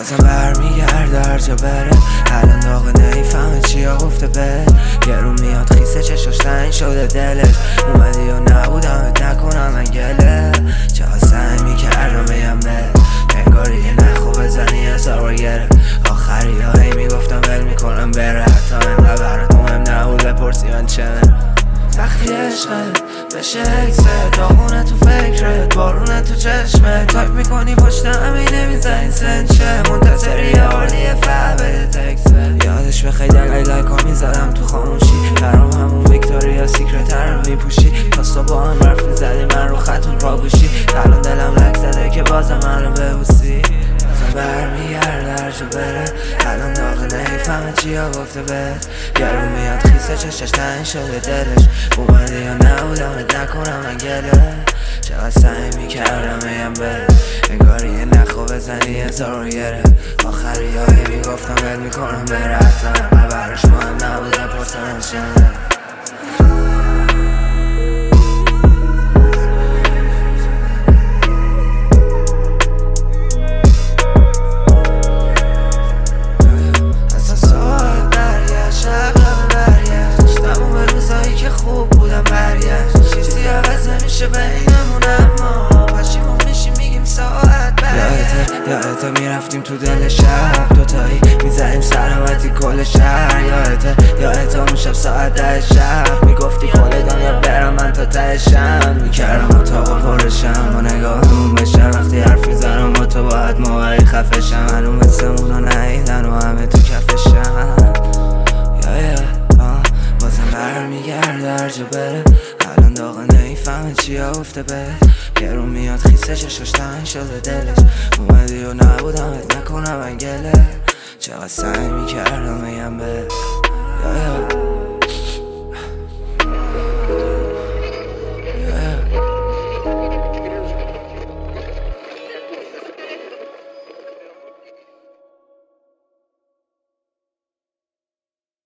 بازم برمیگرده هر جا بره. الان داغ نمیفهمه چیا گفته به گرون میاد خیسه چشاش تنگ شده دلش. اومدی و نبودمت نکنم من گله. چقدر سعی میکردم بگم به انگاری یه نخو بزنی هزار بار گره. آخری ها هی میگفتم ول میکنم بره. حتی انقدر برات مهم نبود بپرسی من چمه. وقتی عشقت بشه حکست داغونه تو فکرت بارونه تو چشمت. تایپ میکنی پشت همین نمیزنی سنچه منتظری یه حالیه فهم بده تکست. یادش بخی دقیقی لایک ها میزدم تو خاموشی. برام همون ویکتوریا سیکرت رو میپوشی. تا صبح هم حرف میزدی من رو خطون پاگوشی. الان دلم لک زده که بازم من رو ببوسی. برمیگرده هر جا بره. الان داغ نمیفهمه چیا گفته بهت گرون میاد خیسه چشش تنگ شده دلش. اومده یا نبودمت نکنم من گله. چقدر سعی میکردم بگم بره انگاری یه نخو بزنی هزار بار گره. آخری هایی میگفتم ول میکنم بره. حتی انقدر براش مهم نبود بپرسم چمه. یادته میرفتیم تو دل شب دوتایی میزنیم سلامتی کل شهر. یادته اون شب ساعت 10 شب میگفتی کل دنیا برم من تا تهشم. میکردم اتاقا پرشم با نگاهمون بشم. وقتی حرف میزنم با تو باید موقعی خفشم. هنو مثل اونا نیدن و همه تو کفشم. بازم برمیگرده هر جا بره. الان داغ نمیفهمه چیا گفته به گرون میاد خیسه چشاش تنگ شده دلش. اومدی و نبودمت نکنم من گله. چقدر سعی میکردم بگم به